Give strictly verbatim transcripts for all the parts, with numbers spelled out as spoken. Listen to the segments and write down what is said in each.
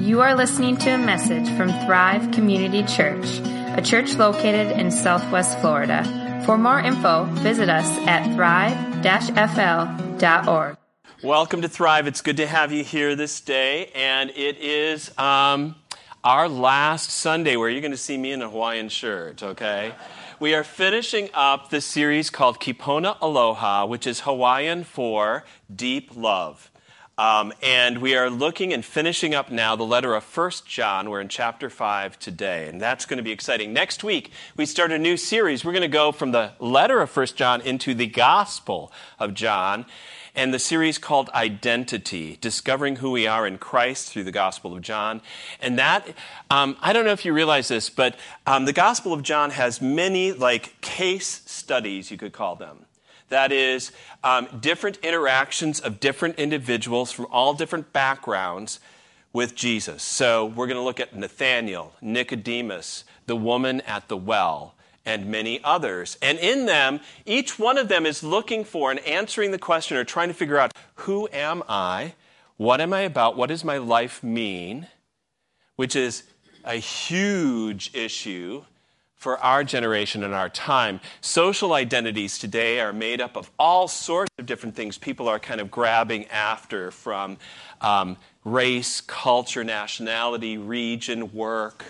You are listening to a message from Thrive Community Church, a church located in Southwest Florida. For more info, visit us at thrive dash f l dot org. Welcome to Thrive. It's good to have you here this day, and it is um, our last Sunday where you're going to see me in a Hawaiian shirt, okay? We are finishing up the series called Kipona Aloha, which is Hawaiian for deep love. Um, and we are looking and finishing up now the letter of First John. We're in chapter five today, and that's going to be exciting. Next week, we start a new series. We're going to go from the letter of First John into the Gospel of John, and the series called Identity, Discovering Who We Are in Christ through the Gospel of John. And that, um, I don't know if you realize this, but um, the Gospel of John has many, like, case studies, you could call them. That is, um, different interactions of different individuals from all different backgrounds with Jesus. So we're going to look at Nathanael, Nicodemus, the woman at the well, and many others. And in them, each one of them is looking for and answering the question or trying to figure out, who am I? What am I about? What does my life mean? Which is a huge issue for our generation and our time. Social identities today are made up of all sorts of different things people are kind of grabbing after, from um, race, culture, nationality, region, work,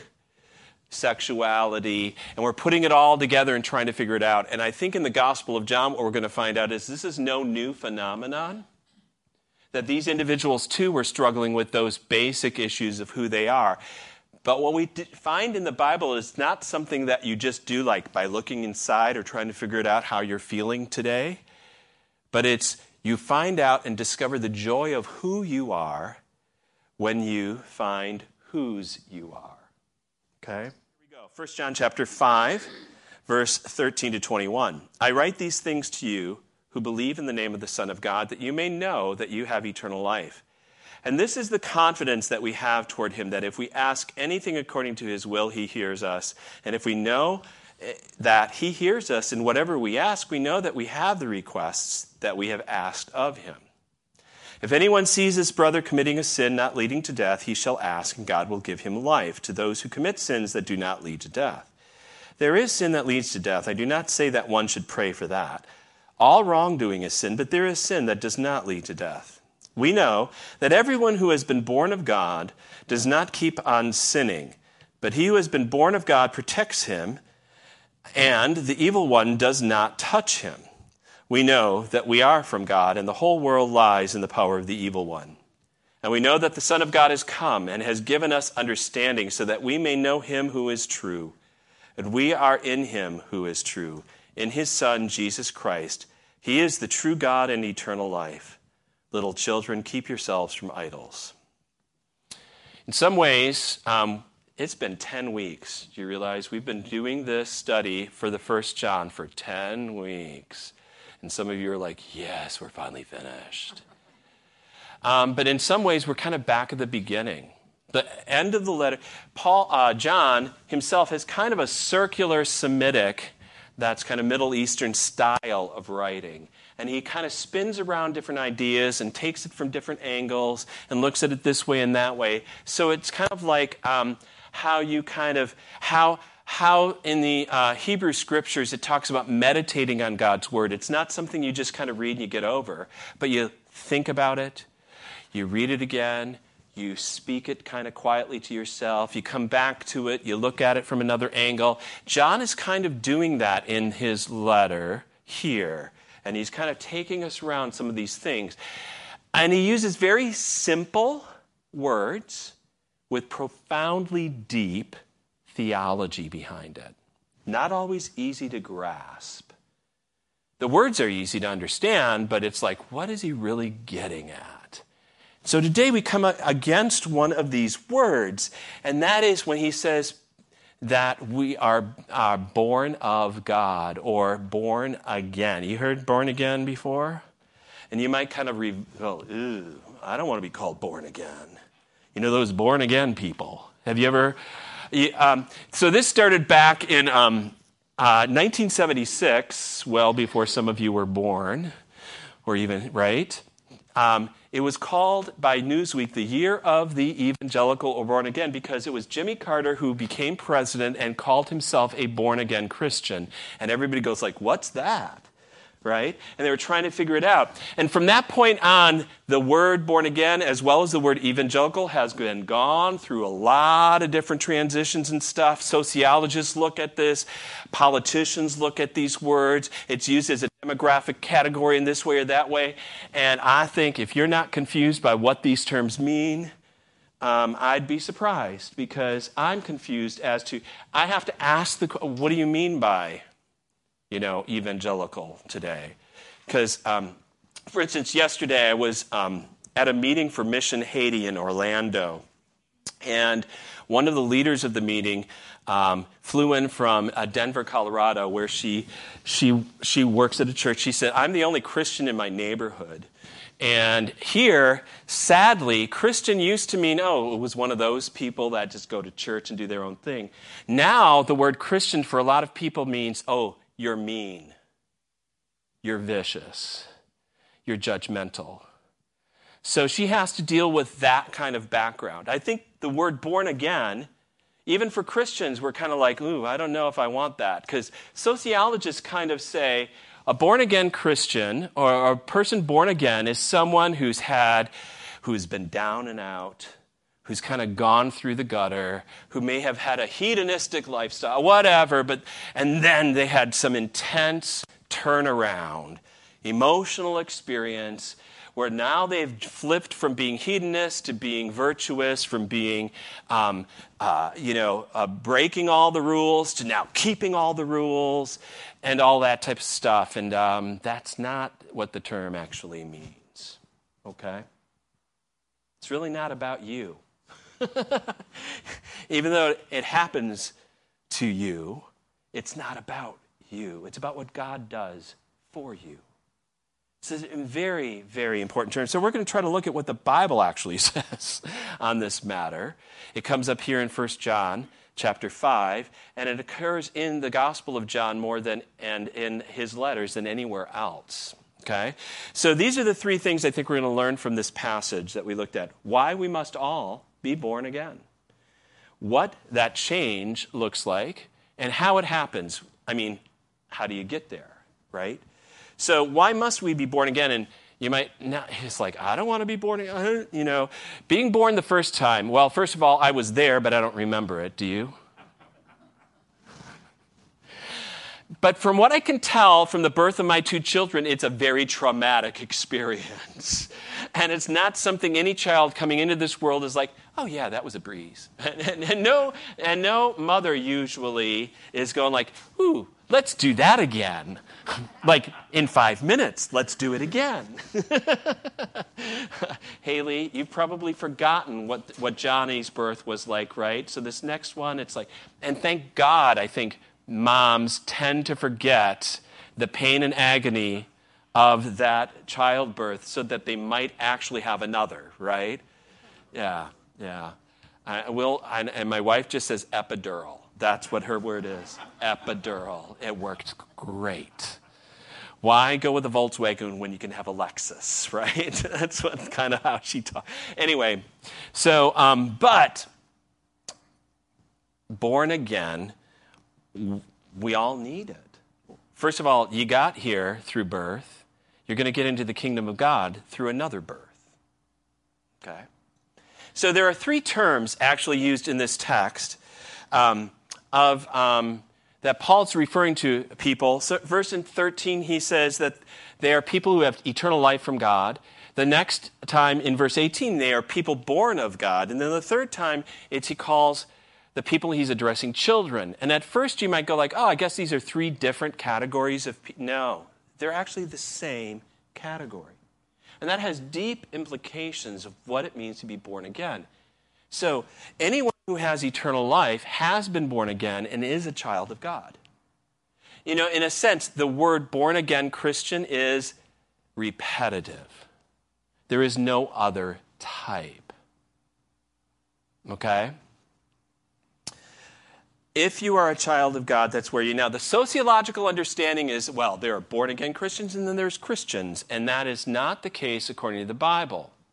sexuality, and we're putting it all together and trying to figure it out. And I think in the Gospel of John, what we're going to find out is this is no new phenomenon, that these individuals too were struggling with those basic issues of who they are. But what we find in the Bible is not something that you just do like by looking inside or trying to figure it out how you're feeling today. But it's you find out and discover the joy of who you are when you find whose you are. Okay? Here we go. First John chapter five, verse thirteen to twenty-one. I write these things to you who believe in the name of the Son of God, that you may know that you have eternal life. And this is the confidence that we have toward him, that if we ask anything according to his will, he hears us. And if we know that he hears us in whatever we ask, we know that we have the requests that we have asked of him. If anyone sees his brother committing a sin not leading to death, he shall ask, and God will give him life to those who commit sins that do not lead to death. There is sin that leads to death. I do not say that one should pray for that. All wrongdoing is sin, but there is sin that does not lead to death. We know that everyone who has been born of God does not keep on sinning, but he who has been born of God protects him, and the evil one does not touch him. We know that we are from God, and the whole world lies in the power of the evil one. And we know that the Son of God has come and has given us understanding so that we may know him who is true. And we are in him who is true, in his Son, Jesus Christ. He is the true God and eternal life. Little children, keep yourselves from idols. In some ways, um, it's been ten weeks. Do you realize we've been doing this study for the First John for ten weeks? And some of you are like, yes, we're finally finished. Um, but in some ways, we're kind of back at the beginning. The end of the letter, Paul, uh, John himself has kind of a circular Semitic, that's kind of Middle Eastern style of writing. And he kind of spins around different ideas and takes it from different angles and looks at it this way and that way. So it's kind of like um, how you kind of, how how in the uh, Hebrew scriptures it talks about meditating on God's word. It's not something you just kind of read and you get over, but you think about it, you read it again, you speak it kind of quietly to yourself, you come back to it, you look at it from another angle. John is kind of doing that in his letter here. And he's kind of taking us around some of these things. And he uses very simple words with profoundly deep theology behind it. Not always easy to grasp. The words are easy to understand, but it's like, what is he really getting at? So today we come against one of these words, and that is when he says that we are, are born of God or born again. You heard born again before? And you might kind of, re- well, ew, I don't want to be called born again. You know those born again people. Have you ever? Um, so this started back in um, uh, nineteen seventy-six, well before some of you were born, or even, right? Um, It was called by Newsweek the year of the evangelical or born again because it was Jimmy Carter who became president and called himself a born again Christian. And everybody goes like, what's that? Right? And they were trying to figure it out. And from that point on, the word born again, as well as the word evangelical, has been gone through a lot of different transitions and stuff. Sociologists look at this. Politicians look at these words. It's used as a demographic category in this way or that way. And I think if you're not confused by what these terms mean, um, I'd be surprised because I'm confused as to, I have to ask the, what do you mean by you know, evangelical today? Because, um, for instance, yesterday I was um, at a meeting for Mission Haiti in Orlando, and one of the leaders of the meeting um, flew in from uh, Denver, Colorado, where she she she works at a church. She said, "I'm the only Christian in my neighborhood." And here, sadly, Christian used to mean, oh, it was one of those people that just go to church and do their own thing. Now, the word Christian for a lot of people means, oh, you're mean, you're vicious, you're judgmental. So she has to deal with that kind of background. I think the word born again, even for Christians, we're kind of like, ooh, I don't know if I want that. Because sociologists kind of say a born again Christian or a person born again is someone who's had, who's been down and out, who's kind of gone through the gutter, who may have had a hedonistic lifestyle, whatever, but and then they had some intense turnaround, emotional experience, where now they've flipped from being hedonist to being virtuous, from being, um, uh, you know, uh, breaking all the rules to now keeping all the rules and all that type of stuff. And um, that's not what the term actually means, okay? It's really not about you. Even though it happens to you, it's not about you. It's about what God does for you. It's a very, very important term. So we're going to try to look at what the Bible actually says on this matter. It comes up here in First John chapter five, and it occurs in the Gospel of John more than and in his letters than anywhere else. Okay? So these are the three things I think we're going to learn from this passage that we looked at. Why we must all be born again. What that change looks like and how it happens. I mean, how do you get there, right? So why must we be born again? And you might not, it's like, I don't want to be born again. You know, being born the first time. Well, first of all, I was there, but I don't remember it. Do you? But from what I can tell from the birth of my two children, it's a very traumatic experience. And it's not something any child coming into this world is like, oh yeah, that was a breeze. And, and, and no, and no mother usually is going like, ooh, let's do that again. Like in five minutes, let's do it again. Haley, you've probably forgotten what, what Johnny's birth was like, right? So this next one, it's like, and thank God, I think, moms tend to forget the pain and agony of that childbirth so that they might actually have another, right? Yeah, yeah. I will, I, and my wife just says epidural. That's what her word is, epidural. It worked great. Why go with a Volkswagen when you can have a Lexus, right? That's what kind of how she talks. Anyway, so, um, but born again, we all need it. First of all, you got here through birth. You're going to get into the kingdom of God through another birth. Okay? So there are three terms actually used in this text um, of um, that Paul's referring to people. So verse thirteen, he says that they are people who have eternal life from God. The next time in verse eighteen, they are people born of God. And then the third time, it's he calls the people he's addressing children. And at first you might go like, oh, I guess these are three different categories of people. No, they're actually the same category. And that has deep implications of what it means to be born again. So anyone who has eternal life has been born again and is a child of God. You know, in a sense, the word born again Christian is repetitive. There is no other type. Okay? If you are a child of God, that's where you... Now, the sociological understanding is, well, there are born-again Christians and then there's Christians. And that is not the case according to the Bible.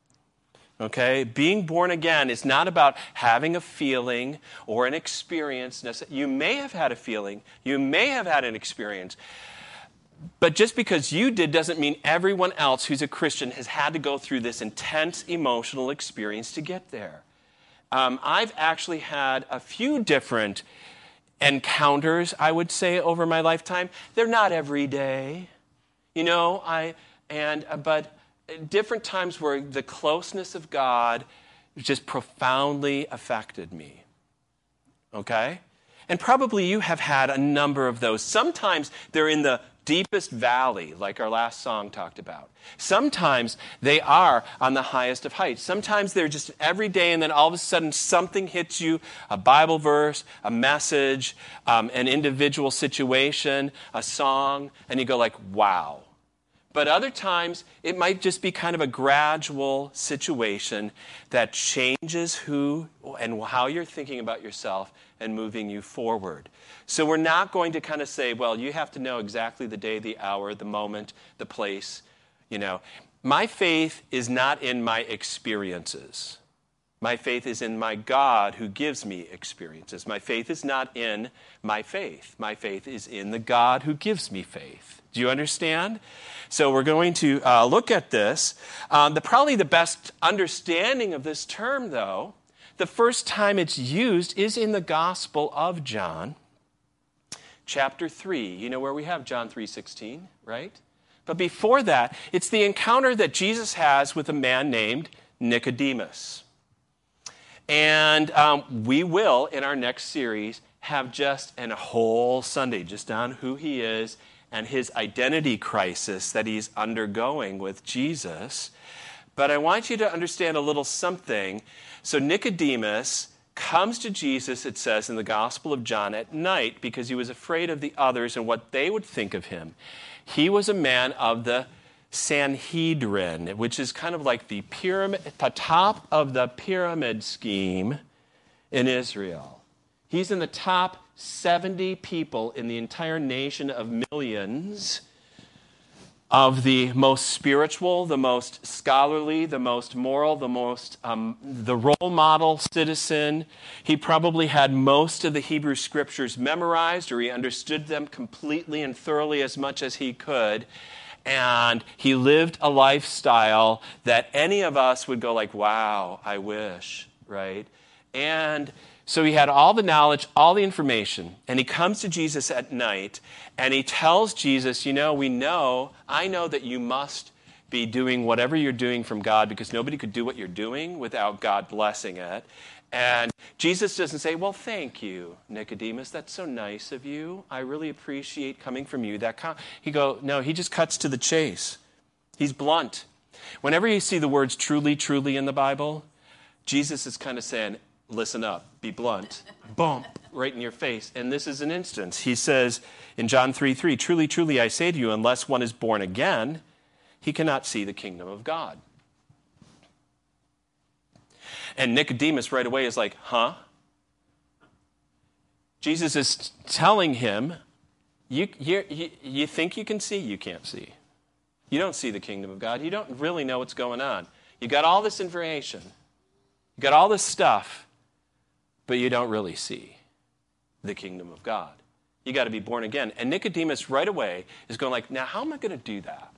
Okay? Being born again is not about having a feeling or an experience. You may have had a feeling. You may have had an experience. But just because you did doesn't mean everyone else who's a Christian has had to go through this intense emotional experience to get there. Um, I've actually had a few different encounters, I would say, over my lifetime. They're not every day, you know. I and uh, but different times where the closeness of God just profoundly affected me. Okay, and probably you have had a number of those. Sometimes they're in the deepest valley, like our last song talked about. Sometimes they are on the highest of heights. Sometimes they're just every day, and then all of a sudden something hits you, a Bible verse, a message, um, an individual situation, a song, and you go like, wow. But other times, it might just be kind of a gradual situation that changes who and how you're thinking about yourself and moving you forward. So we're not going to kind of say, well, you have to know exactly the day, the hour, the moment, the place. You know, my faith is not in my experiences. My faith is in my God who gives me experiences. My faith is not in my faith. My faith is in the God who gives me faith. Do you understand? So we're going to uh, look at this. Um, the probably the best understanding of this term, though, the first time it's used is in the Gospel of John, chapter three. You know where we have John three sixteen, right? But before that, it's the encounter that Jesus has with a man named Nicodemus. And um, we will, in our next series, have just a whole Sunday just on who he is and his identity crisis that he's undergoing with Jesus. But I want you to understand a little something. So Nicodemus comes to Jesus, it says in the Gospel of John, at night because he was afraid of the others and what they would think of him. He was a man of the Sanhedrin, which is kind of like the pyramid, the top of the pyramid scheme in Israel. He's in the top seventy people in the entire nation of millions of the most spiritual, the most scholarly, the most moral, the most um, the role model citizen. He probably had most of the Hebrew scriptures memorized, or he understood them completely and thoroughly as much as he could. And he lived a lifestyle that any of us would go like, wow, I wish, right? And so he had all the knowledge, all the information, and he comes to Jesus at night, and he tells Jesus, you know, we know, I know that you must be doing whatever you're doing from God because nobody could do what you're doing without God blessing it. And Jesus doesn't say, well, thank you, Nicodemus. That's so nice of you. I really appreciate coming from you. That com-. He go, no, he just cuts to the chase. He's blunt. Whenever you see the words truly, truly in the Bible, Jesus is kind of saying, listen up, be blunt, bump, right in your face. And this is an instance. He says in John three three, truly, truly, I say to you, unless one is born again, he cannot see the kingdom of God. And Nicodemus right away is like, huh? Jesus is telling him, you, you, you, you think you can see, you can't see. You don't see the kingdom of God. You don't really know what's going on. You got all this information. You got all this stuff, but you don't really see the kingdom of God. You got to be born again. And Nicodemus right away is going like, now how am I going to do that?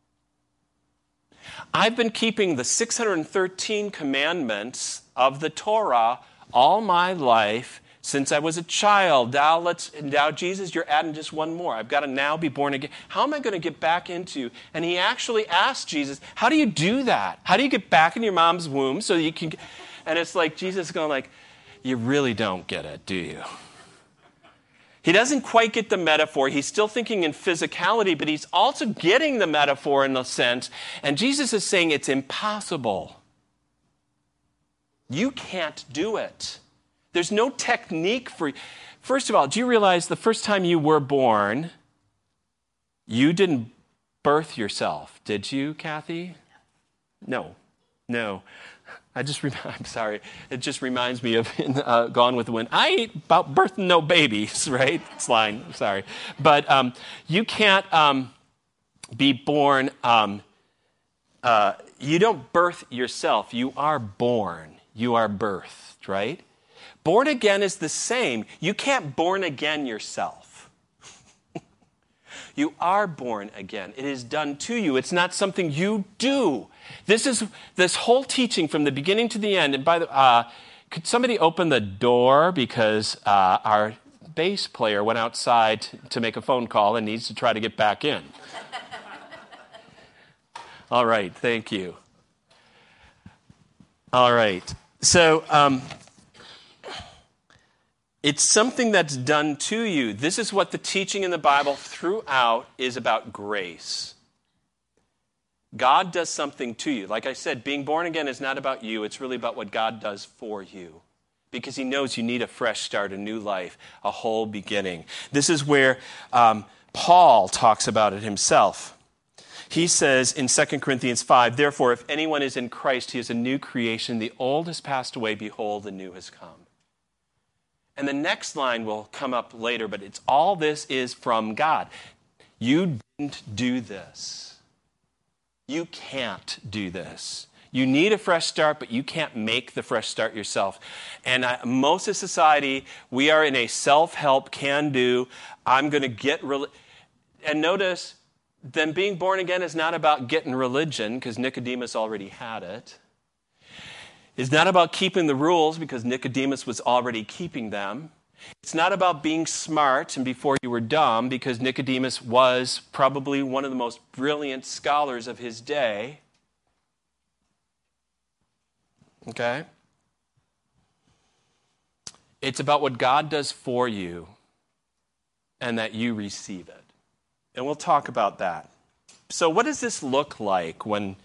I've been keeping the six hundred thirteen commandments of the Torah all my life since I was a child. Now, let's, now Jesus, you're adding just one more. I've got to now be born again. How am I going to get back into? And he actually asked Jesus, how do you do that? How do you get back in your mom's womb so you can? And it's like Jesus going like, you really don't get it, do you? He doesn't quite get the metaphor. He's still thinking in physicality, but he's also getting the metaphor in a sense. And Jesus is saying it's impossible. You can't do it. There's no technique for... First of all, do you realize the first time you were born, you didn't birth yourself, did you, Kathy? No. No. I just, I'm sorry, it just reminds me of uh, Gone with the Wind. I ain't about birthing no babies, right? It's line, sorry. But um, you can't um, be born, um, uh, you don't birth yourself. You are born. You are birthed, right? Born again is the same. You can't born again yourself. You are born again. It is done to you. It's not something you do. This is this whole teaching from the beginning to the end. And by the uh, could somebody open the door because uh, our bass player went outside to make a phone call and needs to try to get back in. All right, thank you. All right, so um, it's something that's done to you. This is what the teaching in the Bible throughout is about grace. God does something to you. Like I said, being born again is not about you. It's really about what God does for you. Because he knows you need a fresh start, a new life, a whole beginning. This is where um, Paul talks about it himself. He says in Second Corinthians five, therefore, if anyone is in Christ, he is a new creation. The old has passed away. Behold, the new has come. And the next line will come up later, but it's all this is from God. You didn't do this. You can't do this. You need a fresh start, but you can't make the fresh start yourself. And I, most of society, we are in a self-help, can-do, I'm going to get... Re- and notice, then being born again is not about getting religion, because Nicodemus already had it. It's not about keeping the rules, because Nicodemus was already keeping them. It's not about being smart and before you were dumb, because Nicodemus was probably one of the most brilliant scholars of his day. Okay? It's about what God does for you and that you receive it. And we'll talk about that. So what does this look like when...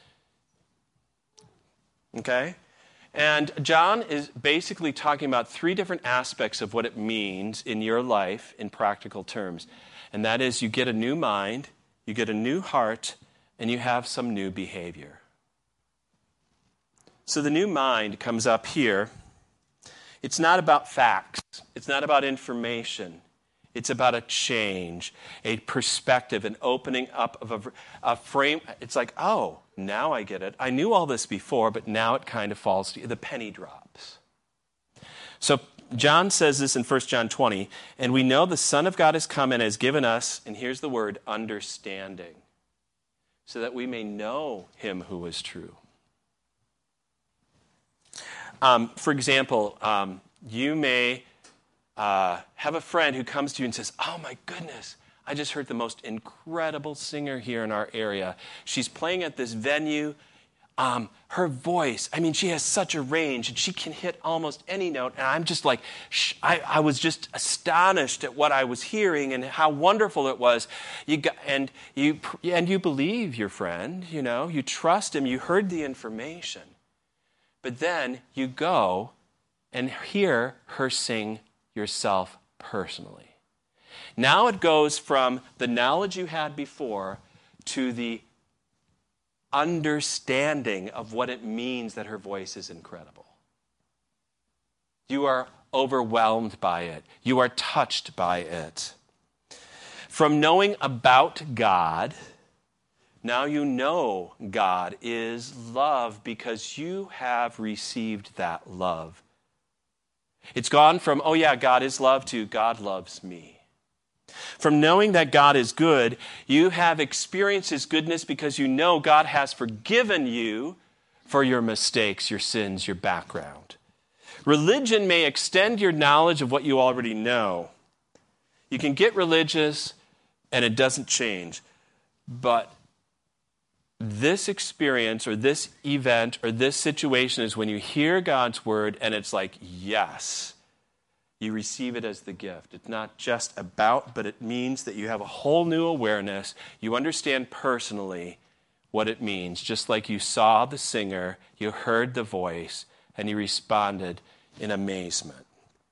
Okay? And John is basically talking about three different aspects of what it means in your life in practical terms. And that is you get a new mind, you get a new heart, and you have some new behavior. So the new mind comes up here. It's not about facts. It's not about information. It's about a change, a perspective, an opening up of a, a frame. It's like, oh, now I get it. I knew all this before, but now it kind of falls to you. The penny drops. So John says this in First John twenty, and we know the Son of God has come and has given us, and here's the word, understanding, so that we may know him who is true. Um, for example, um, you may uh, have a friend who comes to you and says, oh my goodness, I just heard the most incredible singer here in our area. She's playing at this venue. Um, her voice, I mean, she has such a range, and she can hit almost any note. And I'm just like, sh- I, I was just astonished at what I was hearing and how wonderful it was. You got, and you and you believe your friend, you know, you trust him. You heard the information, but then you go and hear her sing yourself personally. Now it goes from the knowledge you had before to the understanding of what it means that her voice is incredible. You are overwhelmed by it. You are touched by it. From knowing about God, now you know God is love because you have received that love. It's gone from, oh yeah, God is love, to God loves me. From knowing that God is good, you have experienced his goodness because you know God has forgiven you for your mistakes, your sins, your background. Religion may extend your knowledge of what you already know. You can get religious and it doesn't change. But this experience or this event or this situation is when you hear God's word and it's like, yes, you receive it as the gift. It's not just about, but it means that you have a whole new awareness. You understand personally what it means. Just like you saw the singer, you heard the voice, and you responded in amazement.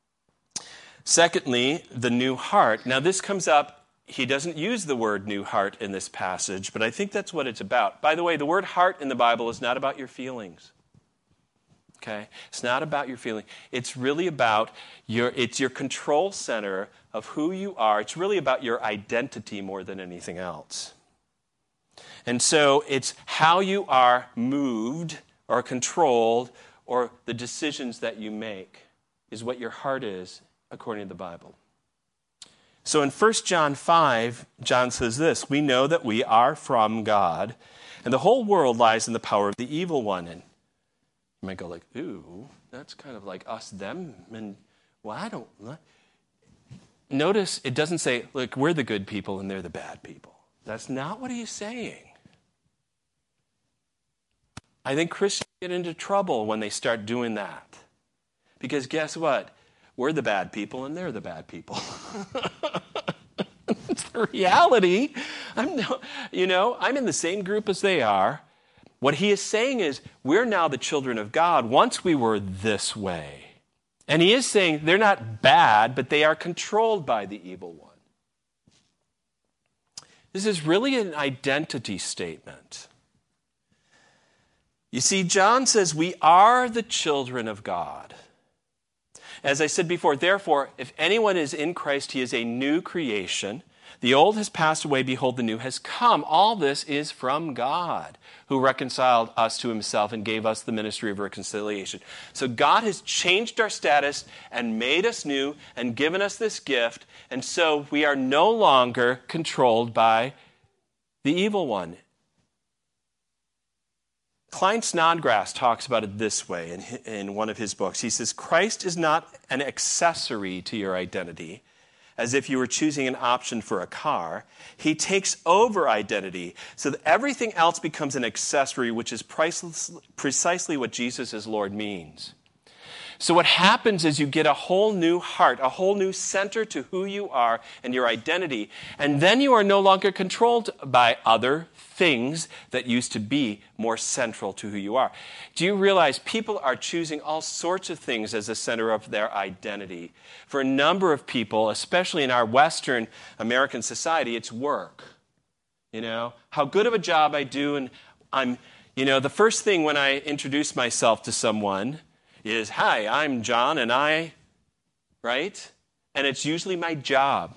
Secondly, the new heart. Now this comes up. He doesn't use the word new heart in this passage, but I think that's what it's about. By the way, the word heart in the Bible is not about your feelings. Okay? It's not about your feeling. It's really about your, it's your control center of who you are. It's really about your identity more than anything else. And so it's how you are moved or controlled, or the decisions that you make is what your heart is, according to the Bible. So in First John five, John says this, we know that we are from God, and the whole world lies in the power of the evil one. And you might go like, ooh, that's kind of like us, them, and well, I don't. Notice it doesn't say, look, we're the good people and they're the bad people. That's not what he's saying. I think Christians get into trouble when they start doing that. Because guess what? We're the bad people and they're the bad people. It's the reality. I'm no, you know, I'm in the same group as they are. What he is saying is, we're now the children of God. Once we were this way. And he is saying they're not bad, but they are controlled by the evil one. This is really an identity statement. You see, John says we are the children of God. As I said before, therefore, if anyone is in Christ, he is a new creation. The old has passed away, behold, the new has come. All this is from God, who reconciled us to himself and gave us the ministry of reconciliation. So God has changed our status and made us new and given us this gift, and so we are no longer controlled by the evil one. Klein Snodgrass talks about it this way in, in one of his books. He says, Christ is not an accessory to your identity, as if you were choosing an option for a car. He takes over identity so that everything else becomes an accessory, which is priceless, precisely what Jesus as Lord means. So what happens is you get a whole new heart, a whole new center to who you are and your identity, and then you are no longer controlled by other things that used to be more central to who you are. Do you realize people are choosing all sorts of things as the center of their identity? For a number of people, especially in our Western American society, it's work. You know, how good of a job I do, and I'm, you know, the first thing when I introduce myself to someone is, hi, I'm John, and I, right? And it's usually my job.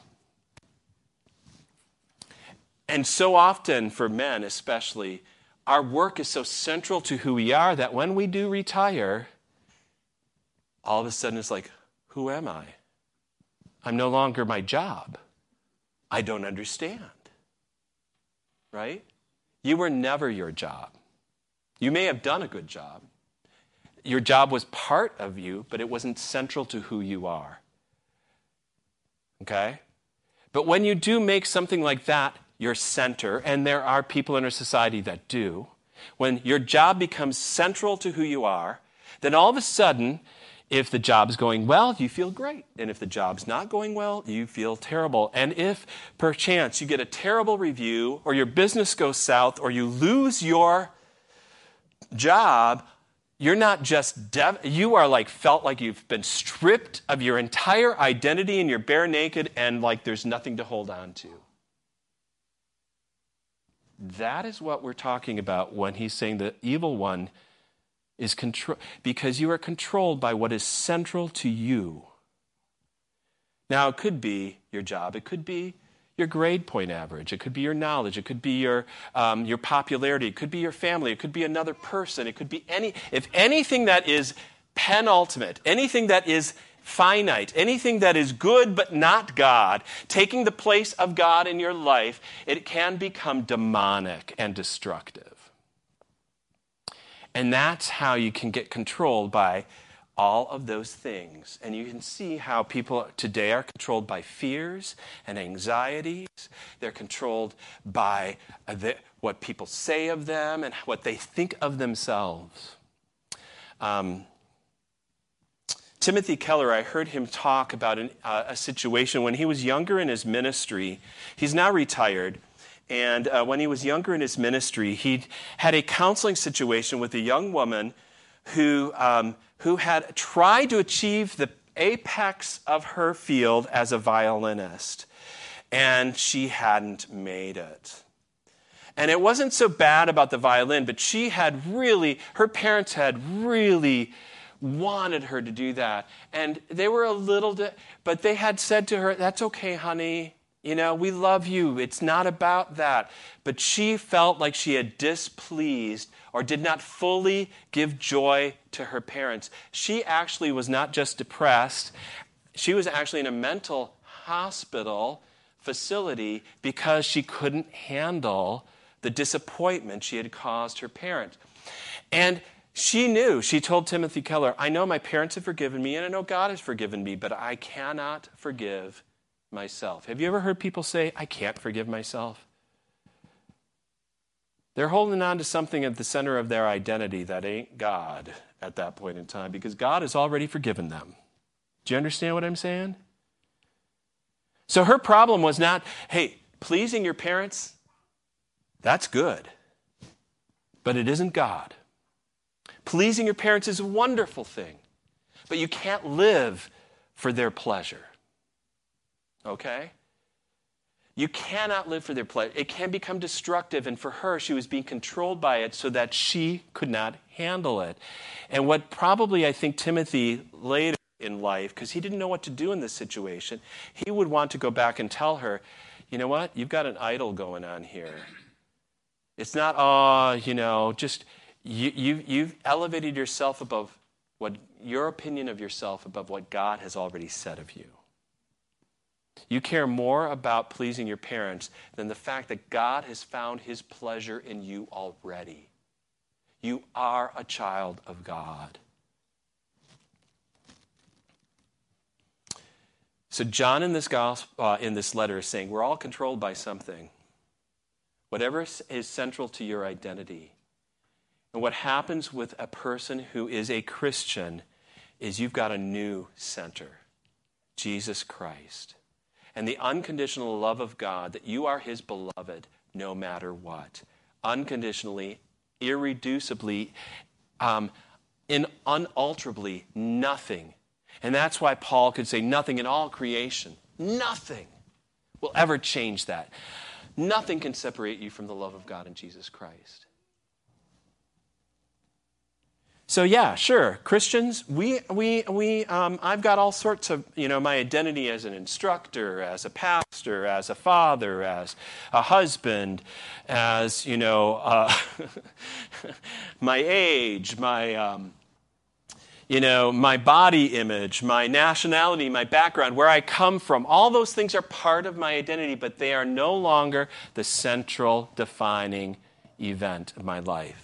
And so often, for men especially, our work is so central to who we are that when we do retire, all of a sudden it's like, who am I? I'm no longer my job. I don't understand. Right? You were never your job. You may have done a good job. Your job was part of you, but it wasn't central to who you are. Okay? But when you do make something like that your center, and there are people in our society that do, when your job becomes central to who you are, then all of a sudden, if the job's going well, you feel great. And if the job's not going well, you feel terrible. And if, perchance, you get a terrible review, or your business goes south, or you lose your job, you're not just, dev- you are like felt like you've been stripped of your entire identity and you're bare naked and like there's nothing to hold on to. That is what we're talking about when he's saying the evil one is control, because you are controlled by what is central to you. Now, it could be your job. It could be your grade point average. It could be your knowledge. It could be your um, your popularity. It could be your family. It could be another person. It could be any, if anything that is penultimate, anything that is finite, anything that is good but not God, taking the place of God in your life, it can become demonic and destructive. And that's how you can get controlled by all of those things. And you can see how people today are controlled by fears and anxieties. They're controlled by the, what people say of them and what they think of themselves. Um, Timothy Keller, I heard him talk about an, uh, a situation when he was younger in his ministry. He's now retired. And uh, when he was younger in his ministry, he had a counseling situation with a young woman who um, who had tried to achieve the apex of her field as a violinist, and she hadn't made it. And it wasn't so bad about the violin, but she had really, her parents had really wanted her to do that. And they were a little, but they had said to her, that's okay, honey. You know, we love you. It's not about that. But she felt like she had displeased or did not fully give joy to her parents. She actually was not just depressed. She was actually in a mental hospital facility because she couldn't handle the disappointment she had caused her parents. And she knew, she told Timothy Keller, I know my parents have forgiven me and I know God has forgiven me, but I cannot forgive myself. Have you ever heard people say, I can't forgive myself? They're holding on to something at the center of their identity that ain't God at that point in time because God has already forgiven them. Do you understand what I'm saying? So her problem was not, hey, pleasing your parents, that's good, but it isn't God. Pleasing your parents is a wonderful thing, but you can't live for their pleasure. Okay? You cannot live for their pleasure. It can become destructive, and for her, she was being controlled by it so that she could not handle it. And what probably I think Timothy later in life, because he didn't know what to do in this situation, he would want to go back and tell her, you know what, you've got an idol going on here. It's not, oh, you know, just, you, you, you've elevated yourself above what, your opinion of yourself above what God has already said of you. You care more about pleasing your parents than the fact that God has found his pleasure in you already. You are a child of God. So John in this gospel, uh, in this letter is saying we're all controlled by something. Whatever is central to your identity. And what happens with a person who is a Christian is you've got a new center, Jesus Christ. And the unconditional love of God, that you are his beloved no matter what. Unconditionally, irreducibly, um, in unalterably, nothing. And that's why Paul could say nothing in all creation, nothing will ever change that. Nothing can separate you from the love of God in Jesus Christ. So yeah, sure, Christians, we we we um, I've got all sorts of, you know, my identity as an instructor, as a pastor, as a father, as a husband, as, you know, uh, my age, my um, you know, my body image, my nationality, my background, where I come from. All those things are part of my identity, but they are no longer the central defining event of my life.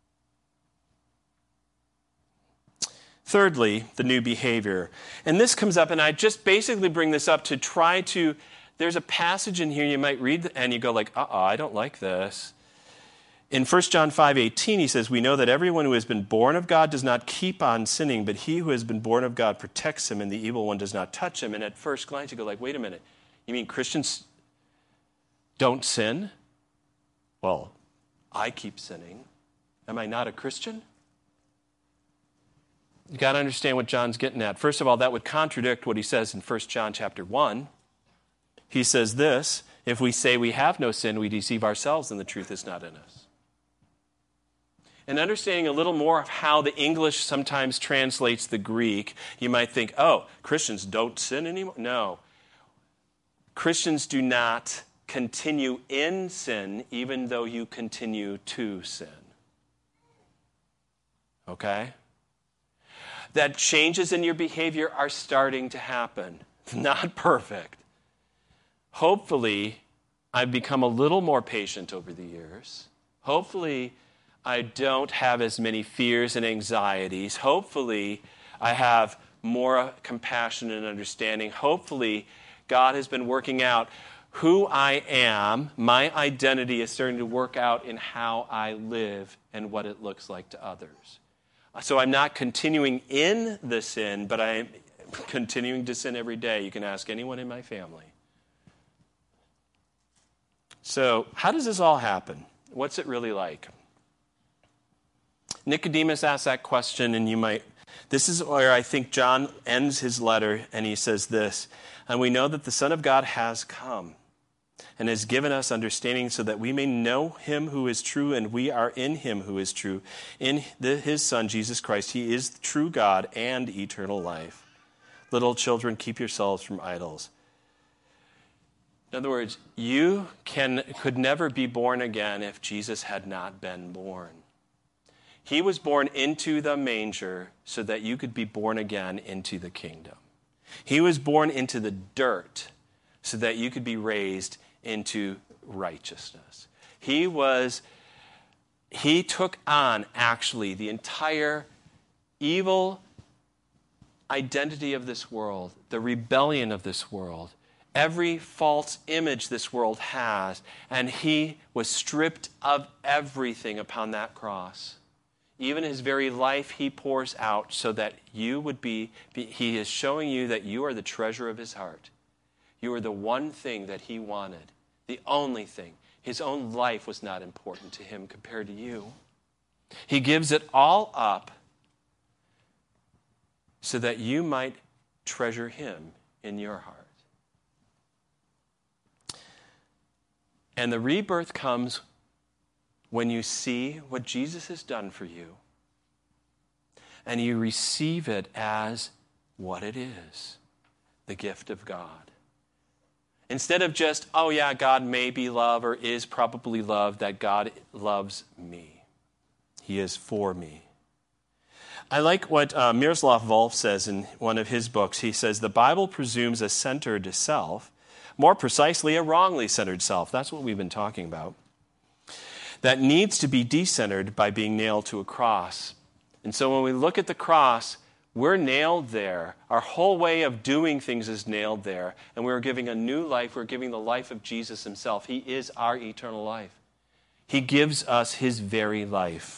Thirdly, the new behavior. And this comes up, and I just basically bring this up to try to, there's a passage in here you might read, and you go like, uh-uh, I don't like this. In First John five eighteen, he says, we know that everyone who has been born of God does not keep on sinning, but he who has been born of God protects him, and the evil one does not touch him. And at first glance, you go like, wait a minute, you mean Christians don't sin? Well, I keep sinning. Am I not a Christian? You've got to understand what John's getting at. First of all, that would contradict what he says in First John chapter one. He says this, if we say we have no sin, we deceive ourselves and the truth is not in us. And understanding a little more of how the English sometimes translates the Greek, you might think, oh, Christians don't sin anymore? No. Christians do not continue in sin even though you continue to sin. Okay? That changes in your behavior are starting to happen. Not perfect. Hopefully, I've become a little more patient over the years. Hopefully, I don't have as many fears and anxieties. Hopefully, I have more compassion and understanding. Hopefully, God has been working out who I am. My identity is starting to work out in how I live and what it looks like to others. So I'm not continuing in the sin, but I'm continuing to sin every day. You can ask anyone in my family. So how does this all happen? What's it really like? Nicodemus asked that question, and you might, this is where I think John ends his letter, and he says this, and we know that the Son of God has come and has given us understanding so that we may know him who is true, and we are in him who is true. In the, his Son, Jesus Christ, he is the true God and eternal life. Little children, keep yourselves from idols. In other words, you can could never be born again if Jesus had not been born. He was born into the manger so that you could be born again into the kingdom. He was born into the dirt so that you could be raised into righteousness. He was, he took on actually the entire evil identity of this world, the rebellion of this world, every false image this world has, and he was stripped of everything upon that cross. Even his very life he pours out so that you would be, be, he is showing you that you are the treasure of his heart. You are the one thing that he wanted, the only thing. His own life was not important to him compared to you. He gives it all up so that you might treasure him in your heart. And the rebirth comes when you see what Jesus has done for you and you receive it as what it is, the gift of God. Instead of just, oh yeah, God may be love or is probably love, that God loves me. He is for me. I like what uh, Miroslav Volf says in one of his books. He says, the Bible presumes a centered self, more precisely a wrongly centered self. That's what we've been talking about. That needs to be decentered by being nailed to a cross. And so when we look at the cross, we're nailed there. Our whole way of doing things is nailed there. And we're giving a new life. We're giving the life of Jesus himself. He is our eternal life. He gives us his very life.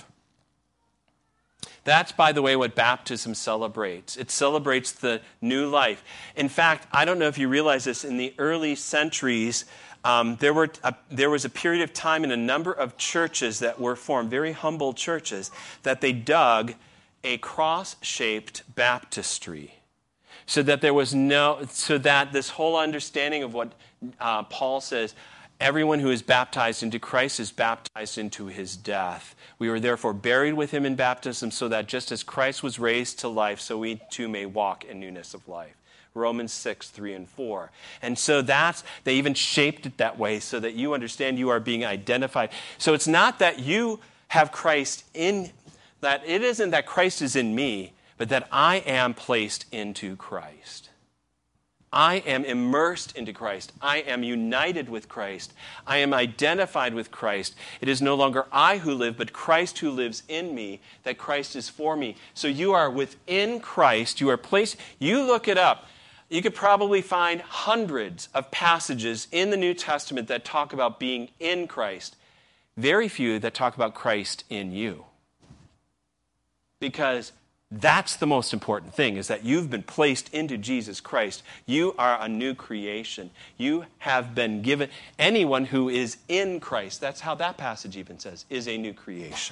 That's, by the way, what baptism celebrates. It celebrates the new life. In fact, I don't know if you realize this, in the early centuries, um, there were a, there was a period of time in a number of churches that were formed, very humble churches, that they dug a cross-shaped baptistry, so that there was no, so that this whole understanding of what uh, Paul says, everyone who is baptized into Christ is baptized into his death. We were therefore buried with him in baptism, so that just as Christ was raised to life, so we too may walk in newness of life. Romans six, three and four. And so that's, they even shaped it that way so that you understand you are being identified. So it's not that you have Christ in, that it isn't that Christ is in me, but that I am placed into Christ. I am immersed into Christ. I am united with Christ. I am identified with Christ. It is no longer I who live, but Christ who lives in me, that Christ is for me. So you are within Christ. You are placed. You look it up. You could probably find hundreds of passages in the New Testament that talk about being in Christ. Very few that talk about Christ in you. Because that's the most important thing, is that you've been placed into Jesus Christ. You are a new creation. You have been given, anyone who is in Christ, that's how that passage even says, is a new creation.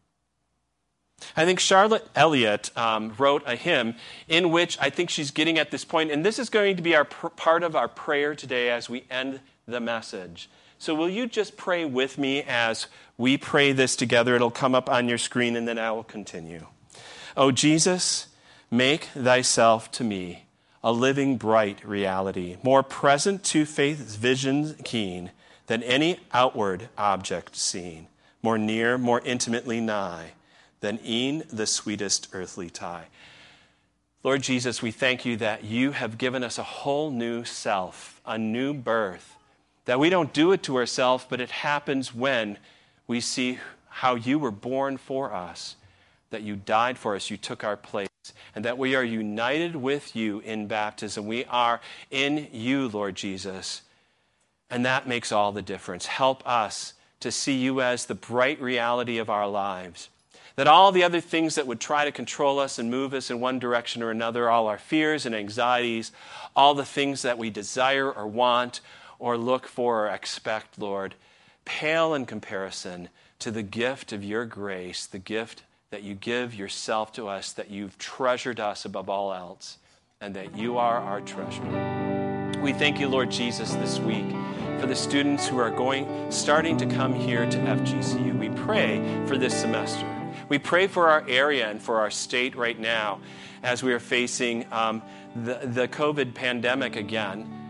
I think Charlotte Elliott um, wrote a hymn in which I think she's getting at this point, and this is going to be our pr- part of our prayer today as we end the message. So will you just pray with me as we pray this together? It'll come up on your screen, and then I will continue. O Jesus, make thyself to me a living bright reality, more present to faith's vision keen than any outward object seen, more near, more intimately nigh than e'en the sweetest earthly tie. Lord Jesus, we thank you that you have given us a whole new self, a new birth, that we don't do it to ourselves, but it happens when we see how you were born for us, that you died for us, you took our place, and that we are united with you in baptism. We are in you, Lord Jesus, and that makes all the difference. Help us to see you as the bright reality of our lives, that all the other things that would try to control us and move us in one direction or another, all our fears and anxieties, all the things that we desire or want or look for or expect, Lord, pale in comparison to the gift of your grace, the gift that you give yourself to us, that you've treasured us above all else, and that you are our treasure. We thank you, Lord Jesus, this week for the students who are going, starting to come here to F G C U. We pray for this semester. We pray for our area and for our state right now as we are facing um, the, the COVID pandemic again.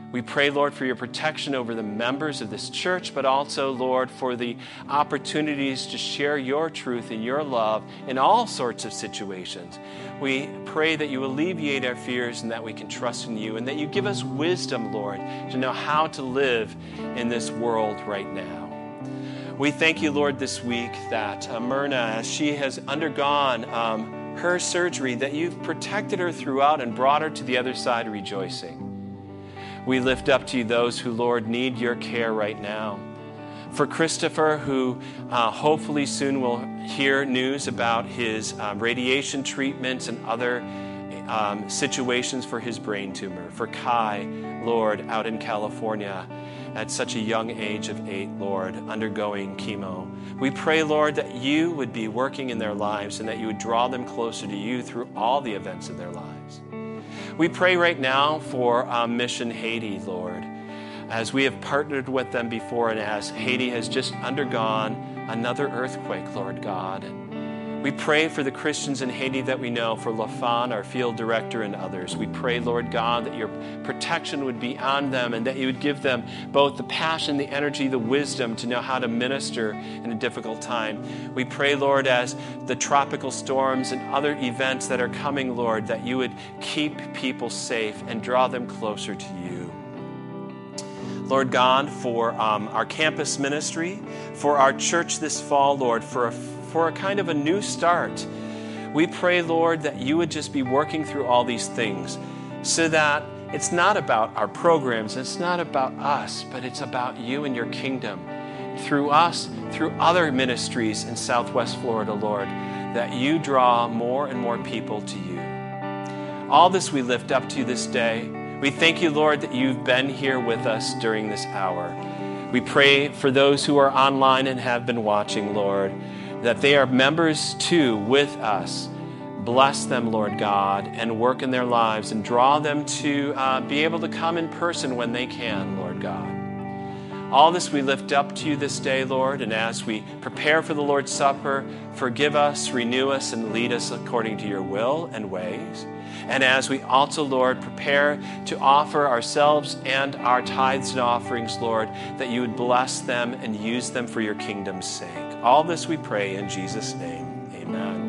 We pray, Lord, for your protection over the members of this church, but also, Lord, for the opportunities to share your truth and your love in all sorts of situations. We pray that you alleviate our fears and that we can trust in you, and that you give us wisdom, Lord, to know how to live in this world right now. We thank you, Lord, this week that uh, Myrna, as she has undergone um, her surgery, that you've protected her throughout and brought her to the other side rejoicing. We lift up to you those who, Lord, need your care right now. For Christopher, who uh, hopefully soon will hear news about his um, radiation treatments and other um, situations for his brain tumor. For Kai, Lord, out in California at such a young age of eight, Lord, undergoing chemo. We pray, Lord, that you would be working in their lives and that you would draw them closer to you through all the events of their lives. We pray right now for um, Mission Haiti, Lord, as we have partnered with them before and as Haiti has just undergone another earthquake, Lord God. We pray for the Christians in Haiti that we know, for Lafon, our field director, and others. We pray, Lord God, that your protection would be on them and that you would give them both the passion, the energy, the wisdom to know how to minister in a difficult time. We pray, Lord, as the tropical storms and other events that are coming, Lord, that you would keep people safe and draw them closer to you. Lord God, for um, our campus ministry, for our church this fall, Lord, for a for a kind of a new start. We pray, Lord, that you would just be working through all these things so that it's not about our programs, it's not about us, but it's about you and your kingdom. Through us, through other ministries in Southwest Florida, Lord, that you draw more and more people to you. All this we lift up to you this day. We thank you, Lord, that you've been here with us during this hour. We pray for those who are online and have been watching, Lord, that they are members too with us. Bless them, Lord God, and work in their lives and draw them to uh, be able to come in person when they can, Lord God. All this we lift up to you this day, Lord, and as we prepare for the Lord's Supper, forgive us, renew us, and lead us according to your will and ways. And as we also, Lord, prepare to offer ourselves and our tithes and offerings, Lord, that you would bless them and use them for your kingdom's sake. All this we pray in Jesus' name. Amen.